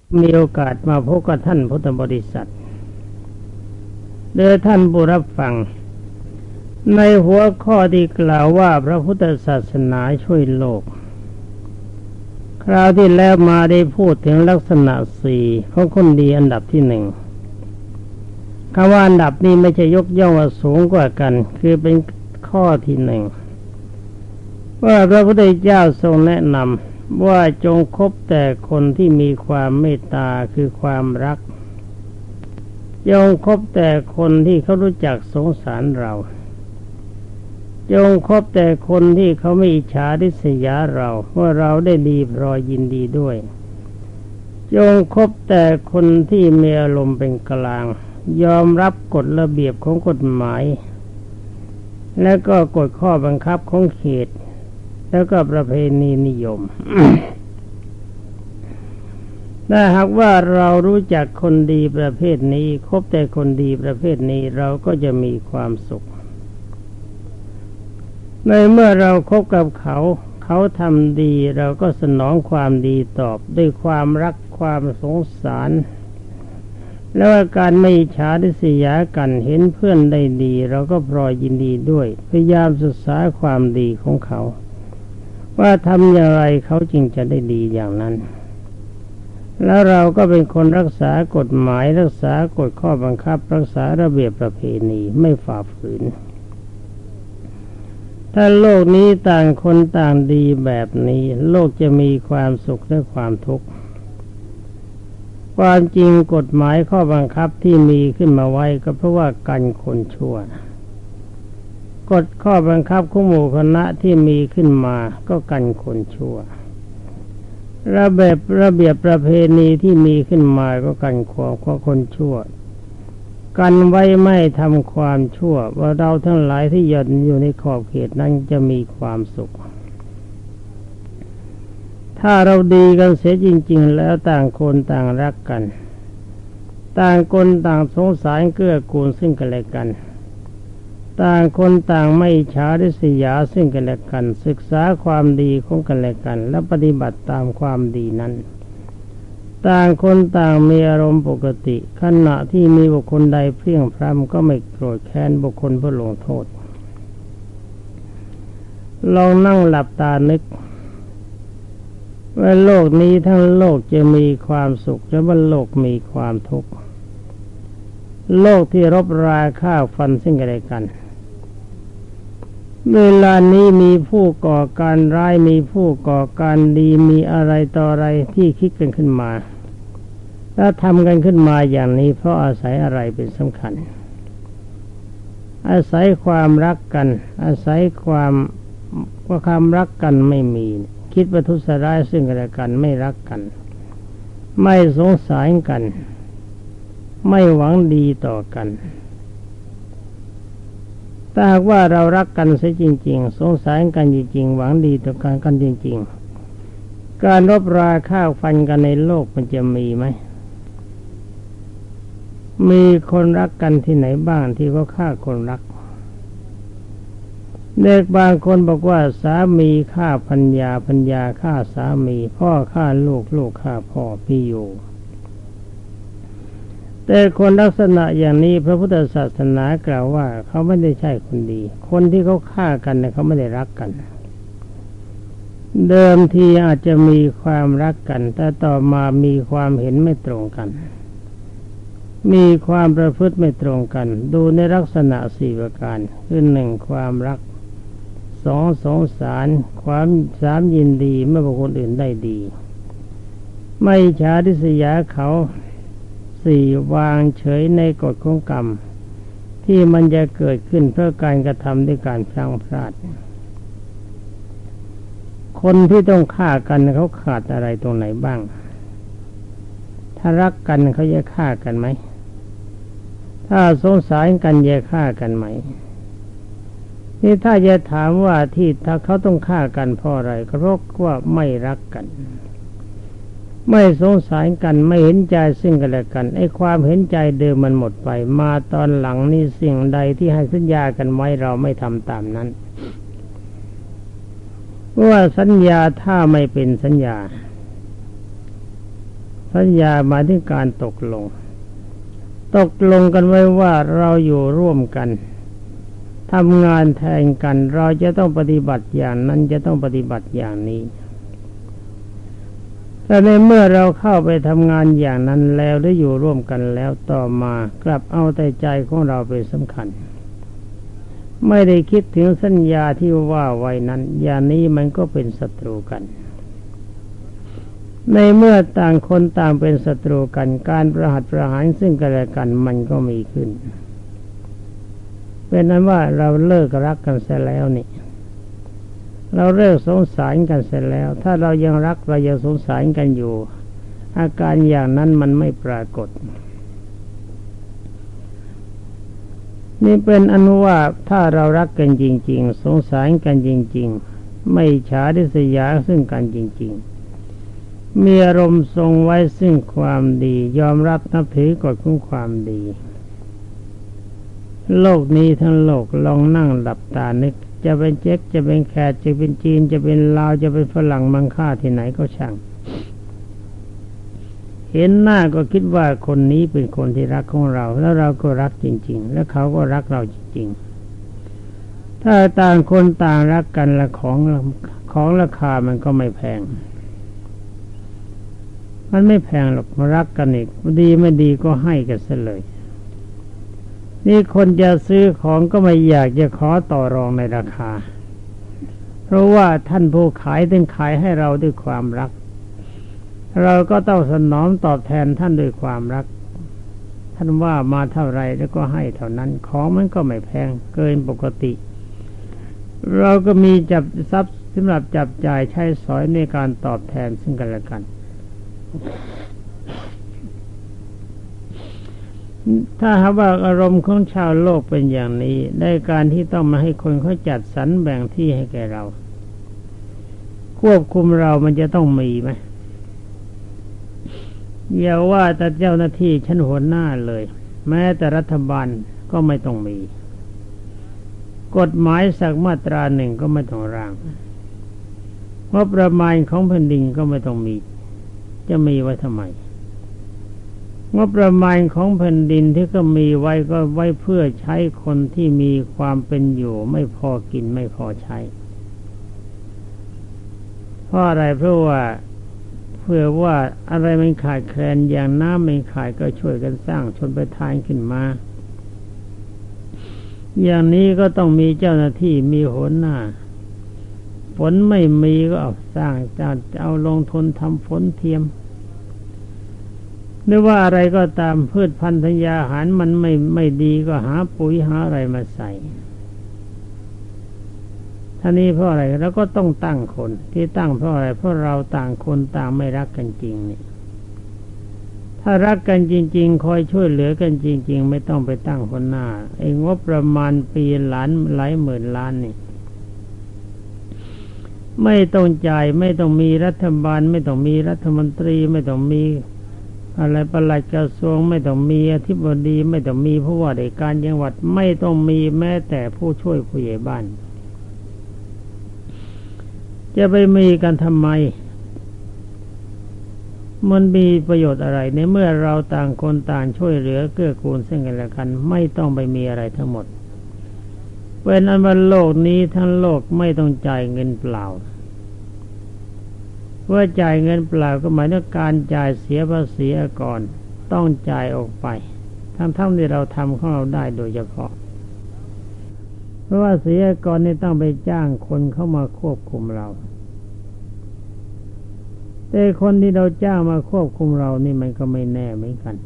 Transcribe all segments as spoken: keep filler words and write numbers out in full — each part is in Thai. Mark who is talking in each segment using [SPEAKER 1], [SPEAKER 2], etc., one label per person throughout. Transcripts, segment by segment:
[SPEAKER 1] มีโอกาสมาพบกับท่านพุทธบริษัทโดยท่านผู้รับฟังในหัวข้อที่กล่าวว่าพระพุทธศาสนาช่วยโลกคราวที่แล้วมาได้พูดถึงลักษณะสี่ของคนดีอันดับที่หนึ่งคำว่าอันดับนี้ไม่ใช่ยกย่องว่าสูงกว่ากันคือเป็นข้อที่หนึ่งว่าพระพุทธเจ้าทรงแนะนำว่าจงคบแต่คนที่มีความเมตตาคือความรักจงคบแต่คนที่เขารู้จักสงสารเราจงคบแต่คนที่เขาไม่อิจฉาริษยาเราว่าเราได้ดีพลอยยินดีด้วยจงคบแต่คนที่มีอารมณ์เป็นกลางยอมรับกฎระเบียบของกฎหมายและก็กฎข้อบังคับของเขตแล้วก็ประเพณีนิยม ถ้าหากว่าเรารู้จักคนดีประเภทนี้คบแต่คนดีประเภทนี้เราก็จะมีความสุขในเมื่อเราคบกับเขาเขาทำดีเราก็สนองความดีตอบด้วยความรักความสงสารแล้วการไม่อิจฉาริษยากันเห็นเพื่อนได้ดีเราก็พลอยยินดีด้วยพยายามศึกษาความดีของเขาว่าทำอย่างไรเขาจึงจะได้ดีอย่างนั้นแล้วเราก็เป็นคนรักษากฎหมายรักษากฎข้อบังคับรักษาระเบียบประเพณีไม่ฝ่าฝืนถ้าโลกนี้ต่างคนต่างดีแบบนี้โลกจะมีความสุขและความทุกข์ความจริงกฎหมายข้อบังคับที่มีขึ้นมาไว้ก็เพราะว่ากันคนชั่วกฎข้อบังคับของหมู่คณะที่มีขึ้นมาก็กันคนชั่วระเบียบระเบียบประเพณีที่มีขึ้นมาก็กันความของคนชั่วกันไว้ไม่ทำความชั่วว่าเราทั้งหลายที่ยืนอยู่ในขอบเขตนั้นจะมีความสุขถ้าเราดีกันเสียจริงๆแล้วต่างคนต่างรักกันต่างคนต่างสงสารเกื้อกูลซึ่งกันและกันต่างคนต่างไม่อิจฉาริษยาซึ่งกันและกันศึกษาความดีของกันและกันและปฏิบัติตามความดีนั้นต่างคนต่างมีอารมณ์ปกติขณะที่มีบุคคลใดเพลี่ยงพล้ำก็ไม่โกรธแค้นบุคคลเพื่อลงโทษลองนั่งหลับตานึกว่าโลกนี้ทั้งโลกจะมีความสุขหรือว่าโลกมีความทุกข์โลกที่รบราฆ่าฟันซึ่งกันและกันเวลานี้มีผู้ก่อการร้ายมีผู้ก่อการดีมีอะไรต่ออะไรที่คิดกันขึ้นมาและทำกันขึ้นมาอย่างนี้เพราะอาศัยอะไรเป็นสำคัญอาศัยความรักกันอาศัยความว่าความรักกันไม่มีคิดประทุษร้ายซึ่งกันและกันไม่รักกันไม่สงสารกันไม่หวังดีต่อกันถ้าหากว่าเรารักกันเสียจริงๆสงสารกันจริงๆหวังดีต่อกันกันจริงๆการรบราฆ่าฟันกันในโลกมันจะมีไหมมีคนรักกันที่ไหนบ้างที่เขาฆ่าคนรักเด็กบางคนบอกว่าสามีฆ่าภรรยาภรรยาฆ่าสามีพ่อฆ่าลูกลูกฆ่าพ่อพี่อยู่แต่คนลักษณะอย่างนี้พระพุทธศาสนากล่าวว่าเขาไม่ได้ใช่คนดีคนที่เขาฆ่ากันเนี่ยเขาไม่ได้รักกันเดิมทีอาจจะมีความรักกันแต่ต่อมามีความเห็นไม่ตรงกันมีความประพฤติไม่ตรงกันดูในลักษณะสี่ประการคือหนึ่งความรักสองสงสารความสามยินดีเมื่อบุคคลอื่นได้ดีไม่อิจฉาริษยาเขาสี่วางเฉยในกฎของกรรมที่มันจะเกิดขึ้นเพื่อการกระทำด้วยการพลั้งพลาดคนที่ต้องฆ่ากันเขาขาดอะไรตรงไหนบ้างถ้ารักกันเขาจะฆ่ากันไหมถ้าสงสารกันจะฆ่ากันไหมนี่ถ้าจะถามว่าที่ถ้าเขาต้องฆ่ากันเพราะอะไรก็เพราะว่าไม่รักกันไม่สงสารกันไม่เห็นใจซึ่งกันและกันไอ้ความเห็นใจเดิมมันหมดไปมาตอนหลังนี่สิ่งใดที่ให้สัญญากันไว้เราไม่ทำตามนั้นว่าสัญญาถ้าไม่เป็นสัญญาสัญญาหมายถึงการตกลงตกลงกันไว้ว่าเราอยู่ร่วมกันทำงานแทนกันเราจะต้องปฏิบัติอย่างนั้นจะต้องปฏิบัติอย่างนี้แต่ในเมื่อเราเข้าไปทำงานอย่างนั้นแล้วได้อยู่ร่วมกันแล้วต่อมากลับเอาแต่ใจของเราเป็นสำคัญไม่ได้คิดถึงสัญญาที่ว่าไว้นั้นอย่างนี้มันก็เป็นศัตรูกันในเมื่อต่างคนต่างเป็นศัตรูกันการประหัตประหารซึ่งกันและกันมันก็มีขึ้นเป็นนั้นว่าเราเลิกรักกันเสียแล้วนี่เราเลิกสงสารกันเสร็จแล้วถ้าเรายังรักเรายังสงสารกันอยู่อาการอย่างนั้นมันไม่ปรากฏนี่เป็นอนุว่าถ้าเรารักกันจริงๆสงสารกันจริงๆไม่ฉาริษยาซึ่งกันจริงๆมีอารมณ์ทรงไว้ซึ่งความดียอมรับนับถือกฎของความดีโลกนี้ทั้งโลกลองนั่งหลับตานึกจะเป็นเจ๊กจะเป็นแขกจะเป็นจีนจะเป็นลาวจะเป็นฝรั่งมังค่าที่ไหนก็ช่างเห็นหน้าก็คิดว่าคนนี้เป็นคนที่รักของเราแล้วเราก็รักจริงๆแล้วเขาก็รักเราจริงๆถ้าต่างคนต่างรักกันละของของราคามันก็ไม่แพงมันไม่แพงหรอกมารักกันอีกดีไม่ดีก็ให้กันซะเลยนี่คนจะซื้อของก็ไม่อยากจะขอต่อรองในราคาเพราะว่าท่านผู้ขายต้องขายให้เราด้วยความรักเราก็ต้องสนองตอบแทนท่านด้วยความรักท่านว่ามาเท่าไรแล้วก็ให้เท่านั้นของมันก็ไม่แพงเกินปกติเราก็มีจับทรัพย์สำหรับจับจ่ายใช้สอยในการตอบแทนซึ่งกันและกันถ้าหากว่าอารมณ์ของชาวโลกเป็นอย่างนี้ได้การที่ต้องมาให้คนเขาจัดสรรแบ่งที่ให้แก่เราควบคุมเรามันจะต้องมีไหมอย่าว่าแต่เจ้าหน้าที่ชั้นหัวหน้าเลยแม้แต่รัฐบาลก็ไม่ต้องมีกฎหมายสักมาตราหนึ่งก็ไม่ต้องร่างงบประมาณของแผ่นดินก็ไม่ต้องมีจะมีไว้ทำไมงบประมาณของแผ่นดินที่ก็มีไว้ก็ไว้เพื่อใช้คนที่มีความเป็นอยู่ไม่พอกินไม่พอใช้เพราะอะไรเพราะว่าเพื่อว่าอะไรมันขาดแคลนอย่างน้ำไม่ขาดก็ช่วยกันสร้างชนประทานขึ้นมาอย่างนี้ก็ต้องมีเจ้าหน้าที่มีหัวหน้าฝนไม่มีก็เอาสร้างจะเอาลงทุนทำฝนเทียมหรือว่าอะไรก็ตามพืชพันธุ์ธัญญาหารมันไม่ไม่ดีก็หาปุ๋ยหาอะไรมาใส่ท่านี้เพราะอะไรแล้วก็ต้องตั้งคนที่ตั้งเพราะอะไรเพราะเราต่างคนต่างไม่รักกันจริงนี่ถ้ารักกันจริงๆคอยช่วยเหลือกันจริงๆไม่ต้องไปตั้งคนหน้าไอ้งบประมาณปีล้านหลายหมื่นล้านนี่ไม่ต้องจ่ายไม่ต้องมีรัฐบาลไม่ต้องมีรัฐมนตรีไม่ต้องมีอะไรปลัดกระทรวงไม่ต้องมีอธิบดีไม่ต้องมีผู้ว่าราชการจังหวัดไม่ต้องมีแม้แต่ผู้ช่วยผู้ใหญ่บ้านจะไปมีกันทำไมมันมีประโยชน์อะไรในเมื่อเราต่างคนต่างช่วยเหลือเกื้อกูลซึ่งกันและกันไม่ต้องไปมีอะไรทั้งหมดเป็นอันว่าโลกนี้ทั้งโลกไม่ต้องจ่ายเงินเปล่าเมื่อจ่ายเงินเปล่าก็หมายถึงการจ่ายเสียภาษีก่อนต้องจ่ายออกไปทั้งๆที่เราทำของเราได้โดยเฉพาะเพราะว่าเสียก่อนนี่ต้องไปจ้างคนเข้ามาควบคุมเราแต่คนที่เราจ้างมาควบคุมเรานี่มันก็ไม่แน่เหมือนกัน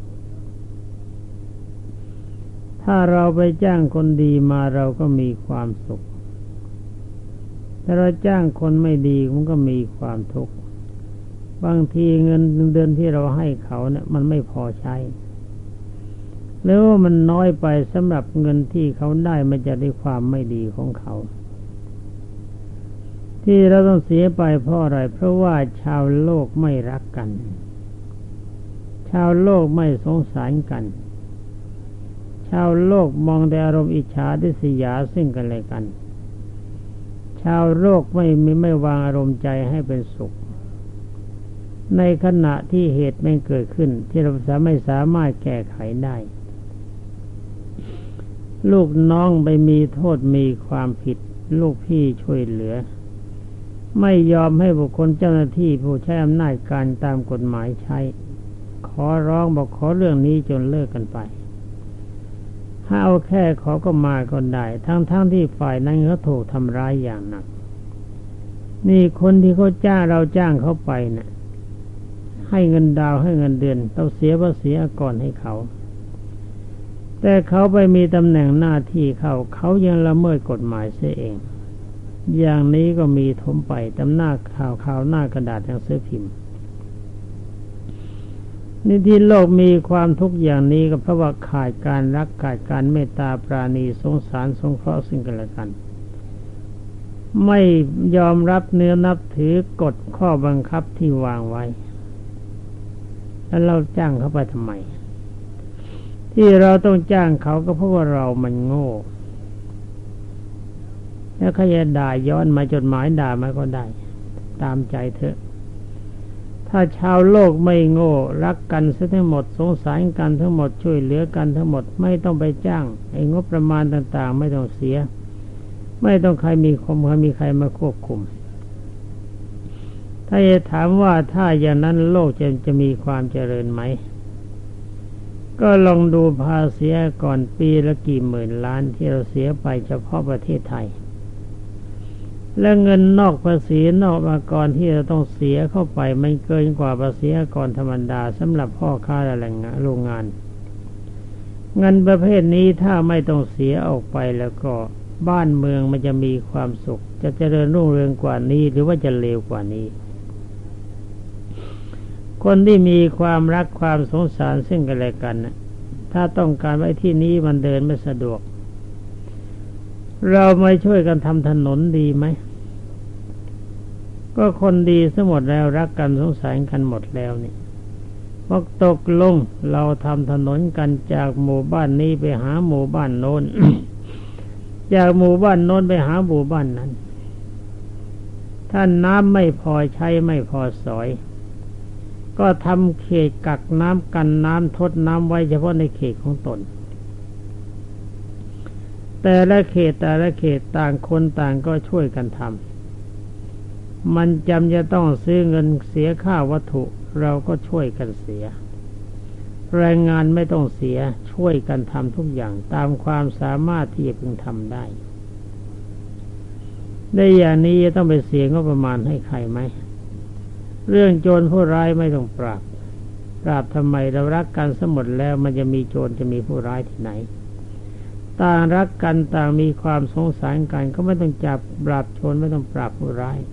[SPEAKER 1] ถ้าเราไปจ้างคนดีมาเราก็มีความสุขถ้าเราจ้างคนไม่ดีมันก็มีความทุกข์บางทีเงินเดือนที่เราให้เขาเนี่ยมันไม่พอใช้หรือว่ามันน้อยไปสำหรับเงินที่เขาได้มาจากด้วยความไม่ดีของเขาที่เราต้องเสียไปเพราะอะไรเพราะว่าชาวโลกไม่รักกันชาวโลกไม่สงสารกันชาวโลกมองแต่อารมณ์อิจฉาริษยาซึ่งกันและกันชาวโลกไม่มีไม่วางอารมณ์ใจให้เป็นสุขในขณะที่เหตุไม่เกิดขึ้นที่เราไม่สามารถแก้ไขได้ลูกน้องไปมีโทษมีความผิดลูกพี่ช่วยเหลือไม่ยอมให้บุคคลเจ้าหน้าที่ผู้ใช้อำนาจการตามกฎหมายใช้ขอร้องบอกขอเรื่องนี้จนเลิกกันไปถ้าเอาแค่ขอก็มาก็ได้ทั้งๆ ท, ที่ฝ่ายนั้นเขาถูกทำร้ายอย่างหนักนี่คนที่เขาจ้างเราจ้างเขาไปเนะ่ะให้เงินดาวให้เงินเดือนต้องเสียภาษีก่อนให้เขาแต่เขาไปมีตำแหน่งหน้าที่เขาเขายังละเมิดกฎหมายเสียเองอย่างนี้ก็มีทมไปตำหน้าข่าวข่าวหน้ากระดาษหนังสือพิมพ์นี่ที่โลกมีความทุกข์อย่างนี้ก็เพราะว่าขาดการรักขาดการเมตตาปราณีสงสารสงเคราะห์ซึ่งกันและกันไม่ยอมรับเนื้อนับถือกฎข้อบังคับที่วางไว้แล้วเราจ้างเขาไปทำไมที่เราต้องจ้างเขาก็เพราะว่าเรามันโง่แล้วเขาจะด่าย้อนมาจดหมายด่ามาก็ได้ตามใจเถอะถ้าชาวโลกไม่โง่รักกันซะทั้งหมดสงสารกันทั้งหมดช่วยเหลือกันทั้งหมดไม่ต้องไปจ้างไอ้งบประมาณต่างๆไม่ต้องเสียไม่ต้องใครมีคมใครมีใครมาควบคุมถ้าจะถามว่าถ้าอย่างนั้นโลกจะจะมีความเจริญไหมก็ลองดูภาษีก่อนปีละกี่หมื่นล้านที่เราเสียไปเฉพาะประเทศไทยและเงินนอกภาษีนอกอากรที่เราต้องเสียเข้าไปมันเกินกว่าภาษีอากรธรรมดาสำหรับพ่อค้าและแรงงานโรงงานเงินประเภทนี้ถ้าไม่ต้องเสียออกไปแล้วก็บ้านเมืองมันจะมีความสุขจะเจริญรุ่งเรืองกว่านี้หรือว่าจะเลวกว่านี้คนที่มีความรักความสงสารซึ่งกันและกันนะถ้าต้องการไว้ที่นี้มันเดินไม่สะดวกเราไม่ช่วยกันทำถนนดีไหมก็คนดีซะหมดแล้วรักกันสงสารกันหมดแล้วนี่พอตกลงเราทำถนนกันจากหมู่บ้านนี้ไปหาหมู่บ้านโน้น จากหมู่บ้านโน้นไปหาหมู่บ้านนั้นถ้าน้ำไม่พอใช้ไม่พอสอยก็ทำเขตกักน้ำกันน้ำทดน้ำไว้เฉพาะในเขตของตนแต่ละเขตแต่ละเขตต่างคนต่างก็ช่วยกันทำมันจำจะต้องซื้อเงินเสียค่าวัตถุเราก็ช่วยกันเสียแรงงานไม่ต้องเสียช่วยกันทำทุกอย่างตามความสามารถที่จะพึงทำได้ได้อย่างนี้จะต้องไปเสียงบประมาณให้ใครไหมเรื่องโจรผู้ร้ายไม่ต้องปราบปราบทำไมเรารักกันสมดแล้วมันจะมีโจรจะมีผู้ร้ายที่ไหนต่างรักกันต่างมีความสงสารกันก็ไม่ต้องจับปราบโจรไม่ต้องปราบผู้ร้าย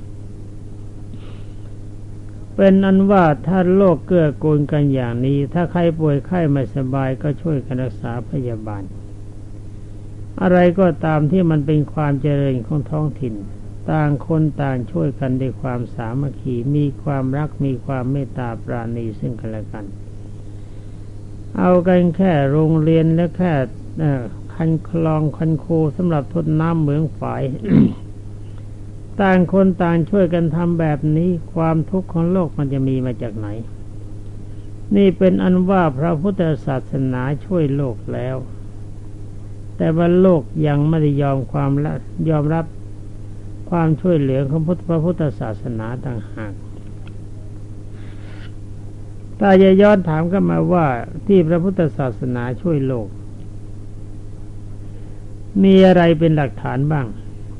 [SPEAKER 1] เป็นอันว่าถ้าโลกเกื้อกูลกันอย่างนี้ถ้าใครป่วยไข้ไม่สบายก็ช่วยกันรักษาพยาบาลอะไรก็ตามที่มันเป็นความเจริญของท้องถิ่นต่างคนต่างช่วยกันด้วยความสามัคคีมีความรักมีความเมตตาปราณีซึ่งกันและกันเอากันแค่โรงเรียนและแค่คันคลองคันคูสำหรับทดน้ำเหมืองฝาย ต่างคนต่างช่วยกันทำแบบนี้ความทุกข์ของโลกมันจะมีมาจากไหนนี่เป็นอันว่าพระพุทธศาสนาช่วยโลกแล้วแต่ว่าโลกยังไม่ได้ยอมความละยอมรับความช่วยเหลือของพระพุทธศาสนาต่างหากถ้าจะย้อนถามกันมาว่าที่พระพุทธศาสนาช่วยโลกมีอะไรเป็นหลักฐานบ้าง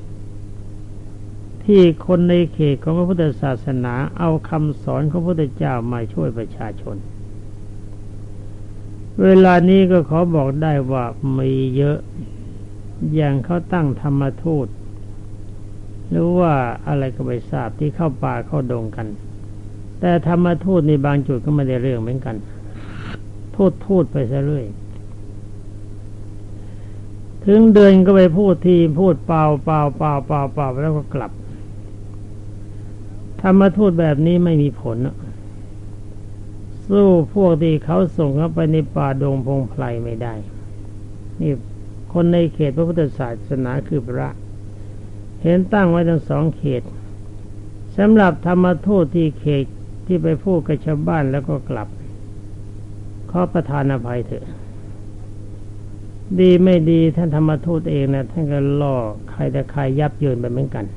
[SPEAKER 1] ที่คนในเขตของพระพุทธศาสนาเอาคำสอนของพระพุทธเจ้ามาช่วยประชาชนเวลานี้ก็ขอบอกได้ว่ามีเยอะอย่างเขาตั้งธรรมทูตหรือว่าอะไรก็ไม่ทราบที่เข้าป่าเข้าดงกันแต่ธรรมทูตในบางจุดก็ไม่ได้เรื่องเหมือนกันทูตทูตไปซะเรื่อยถึงเดินก็ไปพูดทีพูดเปล่าเปล่าเปล่าเปล่าเปล่าแล้วก็กลับธรรมทูตแบบนี้ไม่มีผลสู้พวกที่เขาส่งเข้าไปในป่าดงพงไพรไม่ได้นี่คนในเขตพระพุทธศาสนาคือพระเห็นตั้งไว้ทั้งสองเขตสำหรับธรรมทูตที่เขตทที่ไปพูดกับชาวบ้านแล้วก็กลับขอประทานอภัยเถอะดีไม่ดีท่านธรรมทูตเองนะท่านก็ล่อใครแต่ใครยับเยินไปเหมือนกัน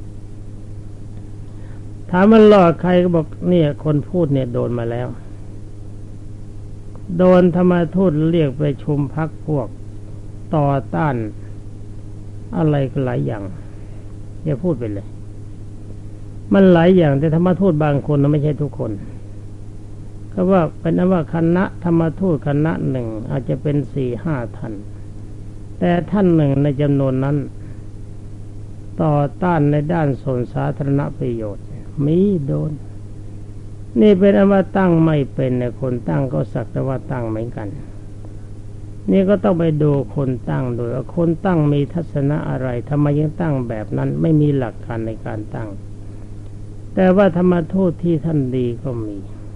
[SPEAKER 1] ถามมันล่อใครก็บอกเนี่ยคนพูดเนี่ยโดนมาแล้วโดนธรรมทูตเรียกไปชุมพักพวกต่อต้านอะไรก็หลายอย่างอย่าพูดไปเลยมันหลายอย่างแต่ธรรมทูตบางคนนะไม่ใช่ทุกคนก็ว่าเป็นนั้นว่าคณะธรรมทูตคณะหนึ่งอาจจะเป็นสี่ห้าท่านแต่ท่านหนึ่งในจำนวนนั้นต่อต้านในด้านส่วนสาธารณประโยชน์มีโดนนี่เป็นอว่าตั้งไม่เป็นเนี่ยคนตั้งก็สักแต่ว่าตั้งเหมือนกันนี่ก็ต้องไปดูคนตั้งโดยว่าคนตั้งมีทัศนะอะไรทำไมยังตั้งแบบนั้นไม่มีหลักการในการตั้งแต่ว่าธรรมทูตที่ท่านดีก็มี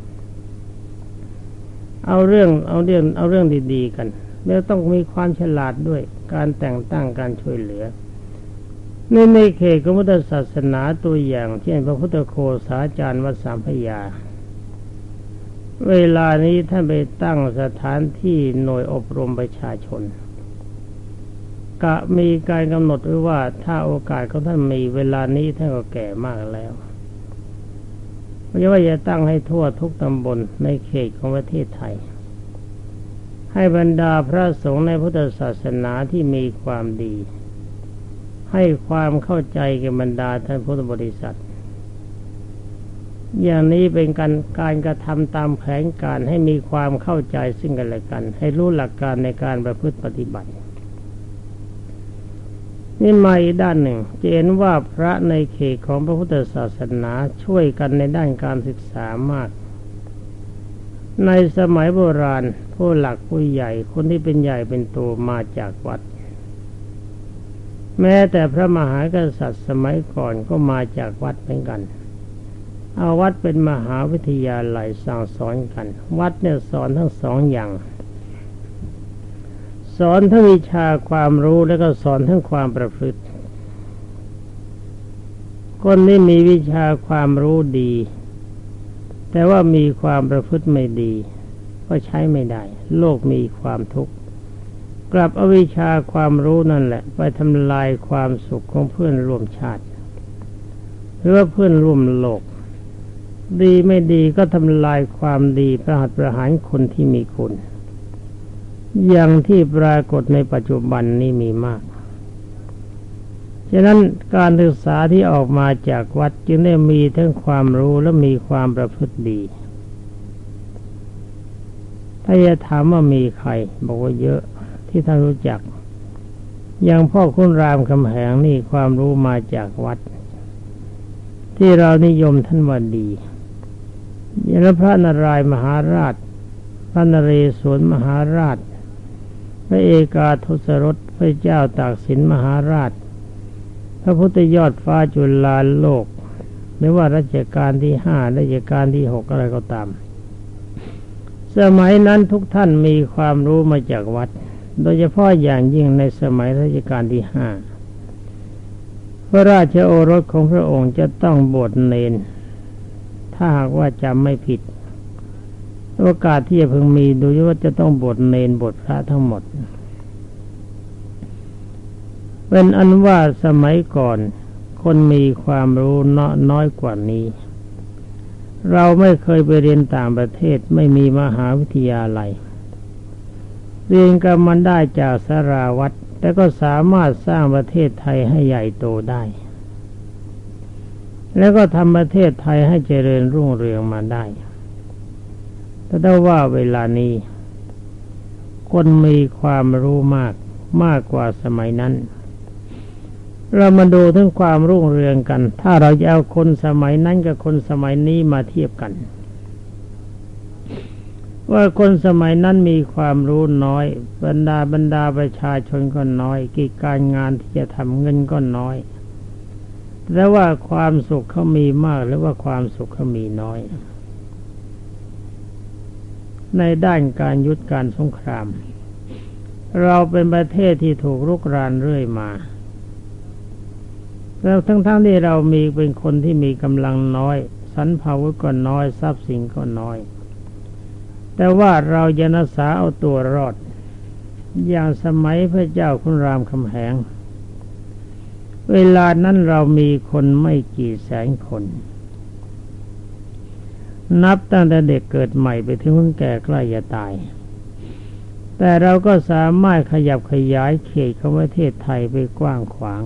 [SPEAKER 1] เอาเรื่องเอาเรื่องเอาเรื่องดีๆกันแล้วต้องมีความฉลาดด้วยการแต่งตั้งการช่วยเหลือในในเขตของพุทธศาสนาตัวอย่างเช่นพระพุทธโฆษาจารย์วัดสามพระยาเวลานี้ท่านไปตั้งสถานที่หน่วยอบรมประชาชนกะมีการกำหนดไว้ว่าถ้าโอกาสของท่านมีเวลานี้ท่านก็แก่มากแล้วไม่ว่าจะตั้งให้ทั่วทุกตำบลในเขตของประเทศไทยให้บรรดาพระสงฆ์ในพุทธศาสนาที่มีความดีให้ความเข้าใจแก่บรรดาท่านพุทธบริษัทอย่างนี้เป็นการการกระทำตามแผนการให้มีความเข้าใจซึ่งกันและกันให้รู้หลักการในการประพฤติปฏิบัตินี่มาอีกด้านหนึ่งจะเห็นว่าพระในเขตของพระพุทธศาสนาช่วยกันในด้านการศึกษามากในสมัยโบราณผู้หลักผู้ใหญ่คนที่เป็นใหญ่เป็นโตมาจากวัดแม้แต่พระมหากษัตริย์สมัยก่อนก็มาจากวัดเหมือนกันเอาวัดเป็นมหาวิทยาลัยสั่งสอนกันวัดเนี่ยสอนทั้งสองอย่างสอนทั้งวิชาความรู้แล้วก็สอนทั้งความประพฤติคนที่มีวิชาความรู้ดีแต่ว่ามีความประพฤติไม่ดีก็ใช้ไม่ได้โลกมีความทุกข์กลับเอาวิชาความรู้นั่นแหละไปทำลายความสุขของเพื่อนร่วมชาติหรือว่าเพื่อนร่วมโลกดีไม่ดีก็ทำลายความดีประหัตประหารคนที่มีคุณอย่างที่ปรากฏในปัจจุบันนี้มีมากฉะนั้นการศึกษาที่ออกมาจากวัดจึงได้มีทั้งความรู้และมีความประพฤติดีถ้าจะถามว่ามีใครบอกว่าเยอะที่ท่านรู้จักอย่างพ่อคุณรามคำแหงนี่ความรู้มาจากวัดที่เรานิยมท่านว่าดีอย่างพระนารายณ์มหาราชพระนเรศวรมหาราชพระเอกาทศรสพระเจ้าตากสินมหาราชพระพุทธยอดฟ้าจุฬาโลกไม่ว่ารัชกาลที่ห้ารัชกาลที่หกอะไรก็ตามสมัยนั้นทุกท่านมีความรู้มาจากวัดโดยเฉพาะอย่างยิ่งในสมัยรัชกาลที่ห้าพระราชโอรสของพระองค์จะต้องบวชเณรถ้าหากว่าจำไม่ผิดโอกาสที่จะพึงมีดูว่าจะต้องบวชเณรบวชพระทั้งหมดเป็นอันว่าสมัยก่อนคนมีความรู้น้อยกว่านี้เราไม่เคยไปเรียนต่างประเทศไม่มีมหาวิทยาลัยเรียนกันมันได้จากสราวัตรแต่ก็สามารถสร้างประเทศไทยให้ใหญ่โตได้แล้วก็ทำประเทศไทยให้เจริญรุ่งเรืองมาได้แต่ถ้าว่าเวลานี้คนมีความรู้มากมากกว่าสมัยนั้นเรามาดูถึงความรุ่งเรืองกันถ้าเราจะเอาคนสมัยนั้นกับคนสมัยนี้มาเทียบกันว่าคนสมัยนั้นมีความรู้น้อยบรรดาบรรดาประชาชนก็น้อยกิจการงานที่จะทำเงินก็น้อยแต่ว่าความสุขเขามีมากหรือว่าความสุขเขามีน้อยในด้านการยุทธการสงครามเราเป็นประเทศที่ถูกรุกรานเรื่อยมาแล้วทั้งๆที่เรามีเป็นคนที่มีกำลังน้อยสรรพาวุธก็น้อยทรัพย์สินก็น้อยแต่ว่าเราจะรักษาเอาตัวรอดอย่างสมัยพระเจ้าขุนรามคำแหงเวลานั้นเรามีคนไม่กี่แสนคนนับตั้งแต่เด็กเกิดใหม่ไปถึงคนแก่ใกล้จะตายแต่เราก็สามารถขยับขยายเขตของประเทศไทยไปกว้างขวาง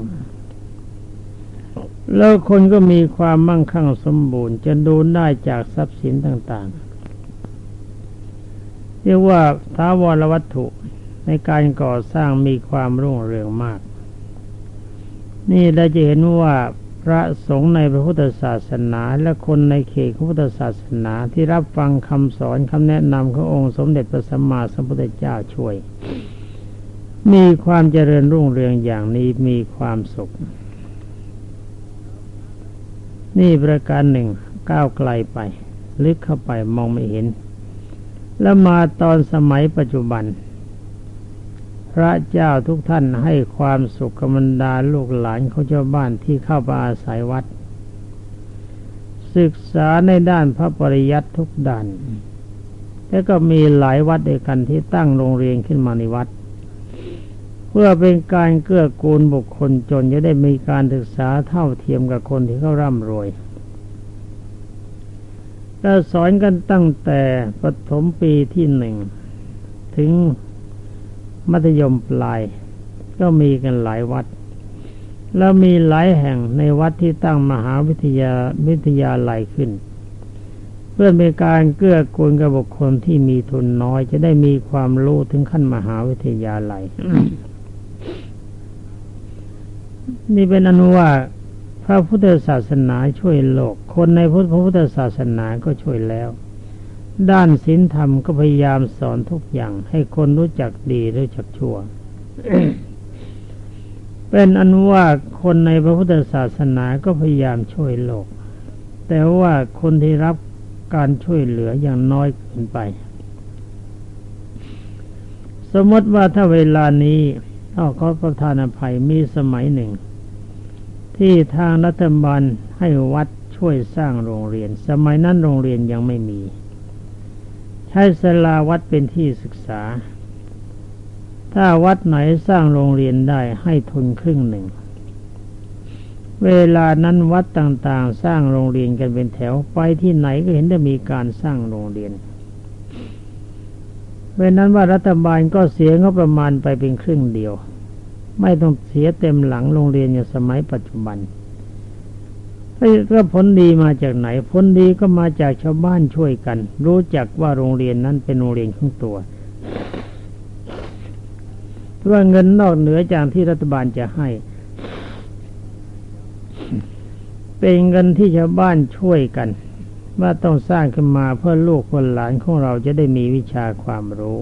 [SPEAKER 1] แล้วคนก็มีความมั่งคั่งสมบูรณ์จะดูได้จากทรัพย์สินต่างๆเรียกว่าท้าวรวัตถุในการก่อสร้างมีความรุ่งเรืองมากนี่เราจะเห็นว่าพระสงฆ์ในพระพุทธศาสนาและคนในเขตพุทธศาสนาที่รับฟังคำสอนคำแนะนำขององค์สมเด็จพระสัมมาสัมพุทธเจ้าช่วยมีความเจริญรุ่งเรืองอย่างนี้มีความสุขนี่ประการหนึ่งก้าวไกลไปลึกเข้าไปมองไม่เห็นแล้วมาตอนสมัยปัจจุบันพระเจ้าทุกท่านให้ความสุขกับบรรดาลูกหลานของชาวบ้านที่เข้ามาอาศัยวัดศึกษาในด้านพระปริยัติทุกด้านแล้วก็มีหลายวัดด้วยกันที่ตั้งโรงเรียนขึ้นมาในวัดเพื่อเป็นการเกื้อกูลบุคคลจนจะได้มีการศึกษาเท่าเทียมกับคนที่เขาร่ำรวยเราสอนกันตั้งแต่ประถมปีที่หนึ่งถึงมัธยมปลายก็มีกันหลายวัดแล้วมีหลายแห่งในวัดที่ตั้งมหาวิทยาวิทยาลัยขึ้นเพื่อเป็นการเกื้อกูลกับบุคคลที่มีทุนน้อยจะได้มีความรู้ถึงขั้นมหาวิทยาลัย นี่เป็นอนุว่าพระพุทธศาสนาช่วยโลกคนในพระพุทธศาสนาก็ช่วยแล้วด้านศีลธรรมก็พยายามสอนทุกอย่างให้คนรู้จักดีรู้จักชั่ว เป็นอนุว่าคนในพระพุทธศาสนาก็พยายามช่วยโลกแต่ว่าคนที่รับการช่วยเหลืออย่างน้อยเกินไปสมมติว่าถ้าเวลานี้ถ้าขอประทานอภัยมีสมัยหนึ่งที่ทางรัฐบาลให้วัดช่วยสร้างโรงเรียนสมัยนั้นโรงเรียนยังไม่มีใช้ศาลาวัดเป็นที่ศึกษาถ้าวัดไหนสร้างโรงเรียนได้ให้ทุนครึ่งหนึ่งเวลานั้นวัดต่างๆสร้างโรงเรียนกันเป็นแถวไปที่ไหนก็เห็นได้มีการสร้างโรงเรียนเพราะนั้นว่ารัฐบาลก็เสียงบประมาณไปเป็นครึ่งเดียวไม่ต้องเสียเต็มหลังโรงเรียนอย่างสมัยปัจจุบันก็ผลดีมาจากไหนผลดีก็มาจากชาวบ้านช่วยกันรู้จักว่าโรงเรียนนั้นเป็นโรงเรียนของตัวเพราะว่าเงินนอกเหนือจากที่รัฐบาลจะให้เป็นเงินที่ชาวบ้านช่วยกันว่าต้องสร้างขึ้นมาเพื่อลูกคนหลานของเราจะได้มีวิชาความรู้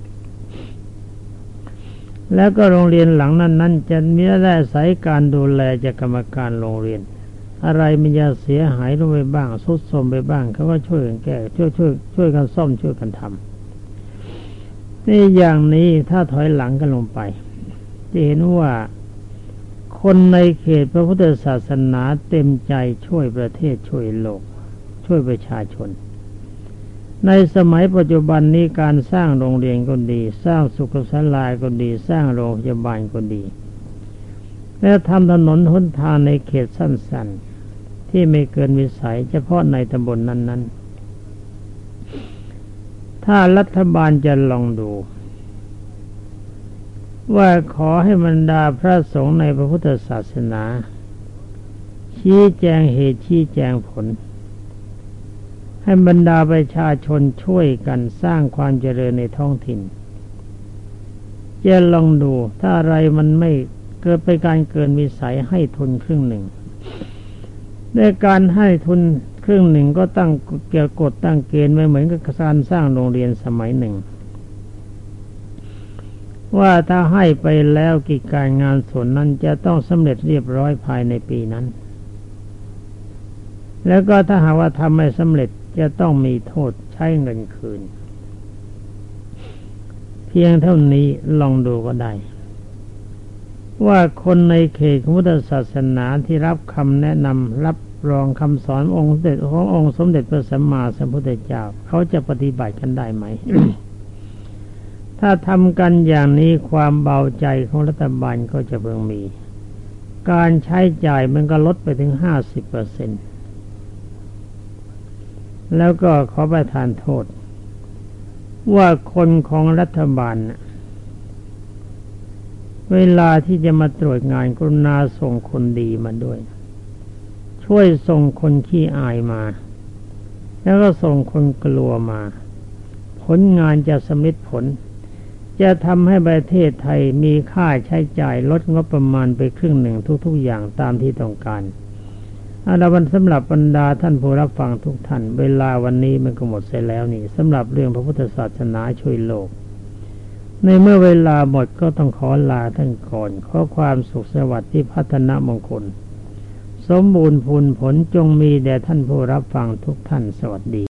[SPEAKER 1] แล้วก็โรงเรียนหลังนั้นๆจะมีได้อาศัยการดูแลจากกรรมการโรงเรียนอะไรมันจะเสียหายลงไปบ้างทรุดโทรมไปบ้างเขาก็ช่วยกันแก้ช่วยช่วยช่วยกันซ่อมช่วยกันทำนี่อย่างนี้ถ้าถอยหลังกันลงไปจะเห็นว่าคนในเขตพระพุทธศาสนาเต็มใจช่วยประเทศช่วยโลกช่วยประชาชนในสมัยปัจจุบันนี้การสร้างโรงเรียนก็ดีสร้างสุขศาลาก็ดีสร้างโรงพยาบาลก็ดีและทำถนนหนทางในเขตสั้นๆที่ไม่เกินวิสัยเฉพาะในตำบล น, นั้นๆถ้ารัฐบาลจะลองดูว่าขอให้บรรดาพระสงฆ์ในพระพุทธศาสนาชี้แจงเหตุชี้แจงผลให้บรรดาประชาชนช่วยกันสร้างความเจริญในท้องถิ่นจะลองดูถ้าอะไรมันไม่เกิดไปการเกินวิสัยให้ทุนครึ่งหนึ่งในการให้ทุนครึ่งหนึ่งก็ตั้งเกี่ยวกฎตั้งเกณฑ์ไว้เหมือนกับการสร้างโรงเรียนสมัยหนึ่งว่าถ้าให้ไปแล้วกิจการงานส่วนนั้นจะต้องสำเร็จเรียบร้อยภายในปีนั้นแล้วก็ถ้าหากว่าทำไม่สำเร็จจะต้องมีโทษใช้เงินคืนเพียงเท่านี้ลองดูก็ได้ว่าคนในเขตพุทธศาสนาที่รับคำแนะนำรับรองคำสอนองค์สมเด็จขององค์สมเด็จพระสัมมาสัมพุทธเจ้าเขาจะปฏิบัติกันได้ไหม ถ้าทำกันอย่างนี้ความเบาใจของรัฐบาลก็จะเพิ่งมีการใช้จ่ายมันก็ลดไปถึง ห้าสิบเปอร์เซ็นต์ แล้วก็ขอประทานโทษว่าคนของรัฐบาลเวลาที่จะมาตรวจงานกรุณาส่งคนดีมาด้วยช่วยส่งคนขี้อายมาแล้วก็ส่งคนกลัวมาผลงานจะสำเร็จผลจะทำให้ประเทศไทยมีค่าใช้จ่ายลดงบประมาณไปครึ่งหนึ่งทุกๆอย่างตามที่ต้องการอาละวันสำหรับบรรดาท่านผู้รับฟังทุกท่านเวลาวันนี้มันก็หมดเสียแล้วนี่สำหรับเรื่องพระพุทธศาสนาช่วยโลกในเมื่อเวลาหมดก็ต้องขอลาท่านก่อนขอความสุขสวัสดิ์ที่พัฒนามงคลสมบูรณ์ผลผลจงมีแด่ท่านผู้รับฟังทุกท่านสวัสดี